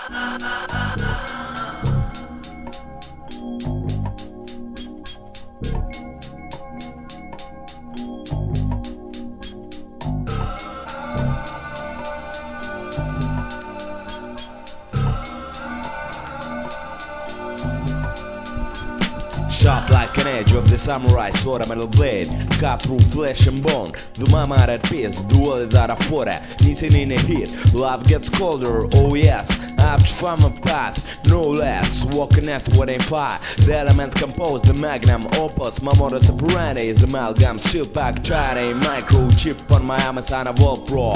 Sharp like an edge of the samurai sword, a metal blade cut through flesh and bone. The mama at peace, the world is out of order. Missing in a heat, love gets colder, oh yes. I have to find my path, no less. Walking after what ain't fire. The elements compose the magnum opus. My modus operandi is amalgam, steel pack, China, microchip on my Amazon Evolve Pro.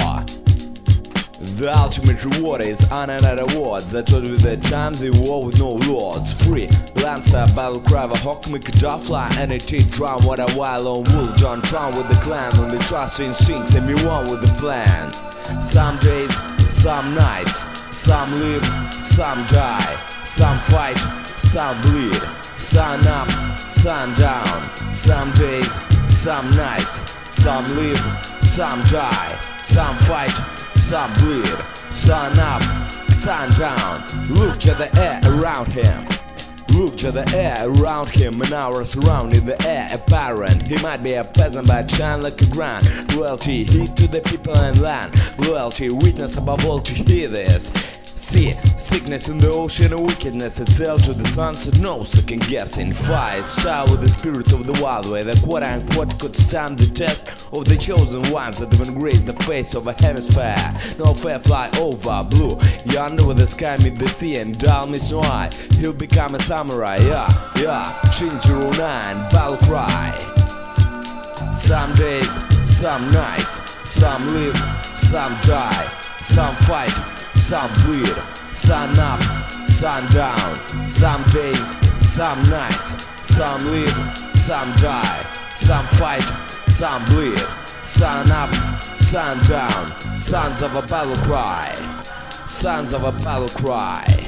The ultimate reward is another awards. I told you that times in war with no lords. Free Lancer, battle cry, hawk, make a fly, and a cheat drum. What a wild lone wolf, John Tron with the clan. Only trust instincts and me one with the plan. Some days, some nights, some live, some die, some fight, some bleed. Sun up, sun down. Some days, some nights, some live, some die, some fight, some bleed. Sun up, sun down. Look at the air around him. Look at the air around him, and hours surrounding the air apparent. He might be a peasant but shine like a grand. Loyalty, heed to the people and land. Loyalty, witness above all to hear this. See, sickness in the ocean and wickedness itself to the sunset, no second guessing. Fire, star with the spirit of the wild way, the quote-unquote could stand the test of the chosen ones that even grace the face of a hemisphere. No fair fly over blue, yonder where the sky meet the sea and dull meets no eye. He'll become a samurai, yeah, Shinjiro 9, battle cry. Some days, some nights, some live, some die, some fight, some bleed. Sun up, sun down. Some days, some nights, some live, some die, some fight, some bleed. Sun up, sun down. Sons of a battle cry. Sons of a battle cry.